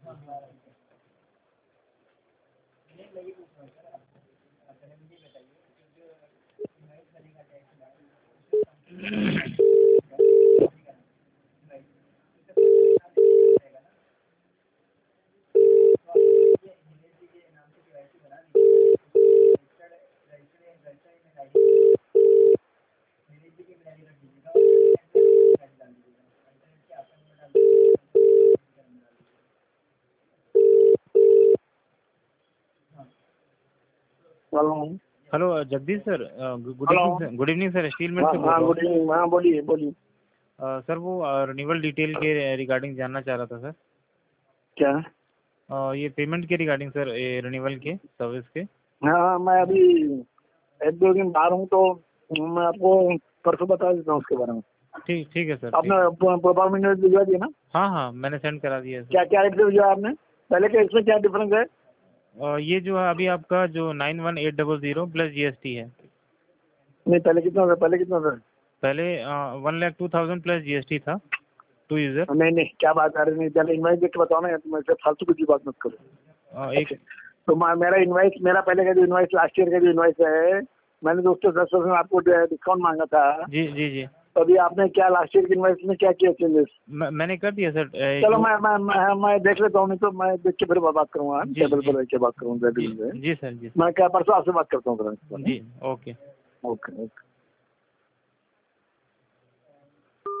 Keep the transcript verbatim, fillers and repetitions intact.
Hello hello Jagdish sir, good hello. Evening sir. Good evening sir, steel mill हाँ से बोल हाँ रहा गुड इवनिंग। हाँ बोलिए बोलिए। हूँ सर। वो रिन्यूअल डिटेल के रिगार्डिंग जानना चाह रहा था सर। क्या? अ, ये पेमेंट के रिगार्डिंग सर, ये रिन्यूअल के सर्विस के। हाँ हाँ मैं अभी एक दो दिन बाहर हूँ तो मैं आपको परसों बता देता हूँ उसके बारे में। ठीक ठीक है सर। आपने ठीक। प्रोफार्मेंट भिजवा दिया ना? हाँ हाँ मैंने सेंड करा दिया है सर। क्या क्या रेट से भिजवाया आपने? पहले के इसमें क्या डिफरेंस है? अ, ये जो है अभी आपका जो nine one eight double zero plus GST है। नहीं पहले कितना था? पहले कितना था? पहले one lakh two thousand plus GST था टू यूज़र। नहीं नहीं क्या बात कर रहे नहीं, पहले इनवाइस देख के बताओ ना यार, तुम ऐसे फालतू कुछ भी बात मत करो। एक तो मैं- मेरा इनवाइस, मेरा पहले का जो इनवाइस, लास्ट ईयर का जो इनवाइस है, मैंने दोस्तों दस परसेंट आपको डिस्काउंट मांगा था। जी जी जी तो अभी आपने क्या लास्ट ईयर के इनवाइस में क्या किया चेंजेस? मैं, मैंने कर दिया सर। ए, चलो जो- मैं मैं मैं, मैं देख लेता हूँ, नहीं तो मैं देख के फिर बात करूँगा, जी टेबल जी पर रह के बात करूँगा। जी जी सर जी। मैं क्या परसों आपसे बात करता हूँ। जी ओके। Okay okay.